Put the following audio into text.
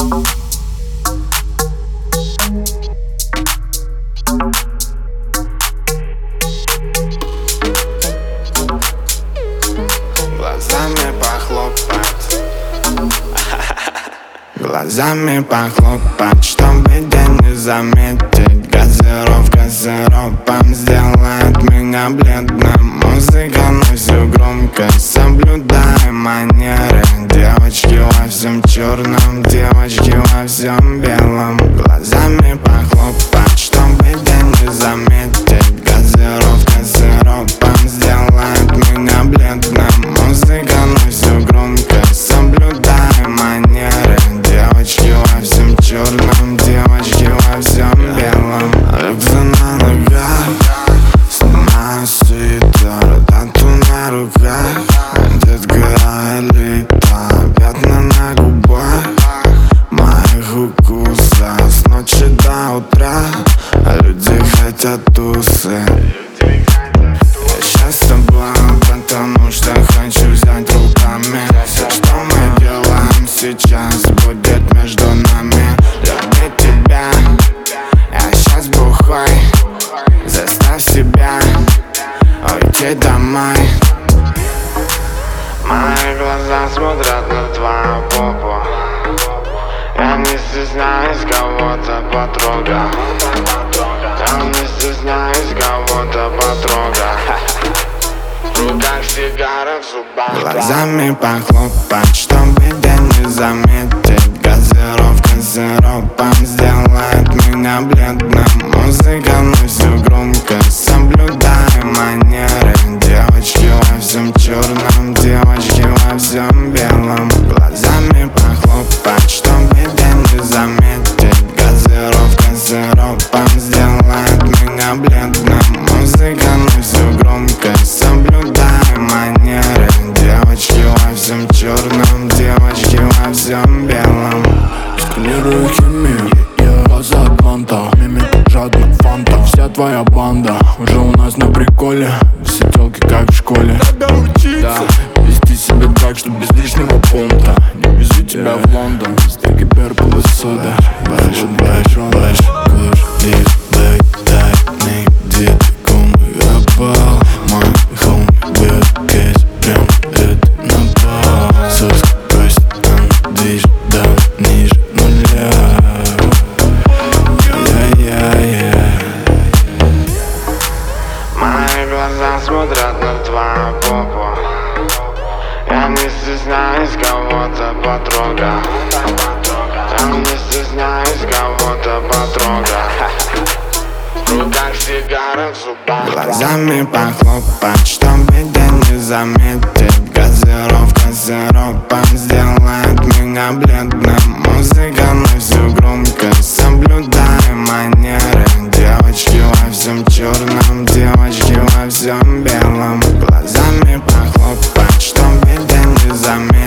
Глазами похлопать, глазами похлопать, чтобы день не заметить. Газировка с сиропом сделает меня бледным. Музыка, но все громко, соблюдая манеры. Девочки во всем черном, девочки во всем белом. Глазами похлопать, чтобы день не заметить. Газировка с сиропом сделает меня бледным. Музыка, но все громко, соблюдая манеры. Девочки во всем черном, девочки во всем белом. Рюкзак на ногах, снимаю свитер, тату на руках. Детка элита, пятна на губах, моих укусов с ночи до утра. Люди хотят тусы. Я сейчас с тобой, потому что хочу взять руками. Все, что мы делаем сейчас, будет между нами. Любить тебя, я сейчас бухой. Заставь себя уйти домой. Мои глаза смотрят на твою попу. Я не стесняюсь кого-то потрогать. Я не стесняюсь кого-то потрогать. В руках сигара, в зубах глазами похлопать, чтобы день не заметить. Газировка с сиропом сделает меня бледным. Музыка, но все громко, соблюдая манеры. Девочки во всем черном, девочки во всем белом. Глазами похлопать, чтобы день не заметить. Газировка с сиропом сделает меня бледным. Музыка, но все громко, соблюдая манеры. Девочки во всем черном, девочки во всем белом. Сканирую химию, глаза Атланта, мимик жадный фанта. Вся твоя банда уже у нас на приколе. Все телки как в школе. Да, вести себя так, что без лишнего понта. Не везу тебя в Лондон, стейки перпл и сода. Бэш, куш, дик, бэк, дай, ник, дит, кум, габал. Мой хоум, бэк, кейс, прям это напал. Соск, кость, там, движ, да, ниже нуля. Мои глаза смотрят на твою попу. Я не стесняюсь кого-то потрогать. Я не стесняюсь кого-то потрогать. В руках сигара, в зубах глазами похлопать, чтобы день не заметить. Газировка с сиропом сделает меня бледным. Музыка, но все громко, соблюдая манеры. Девочки во всем черном, девочки во всем белом. Глазами похлопать, чтобы день не заметить.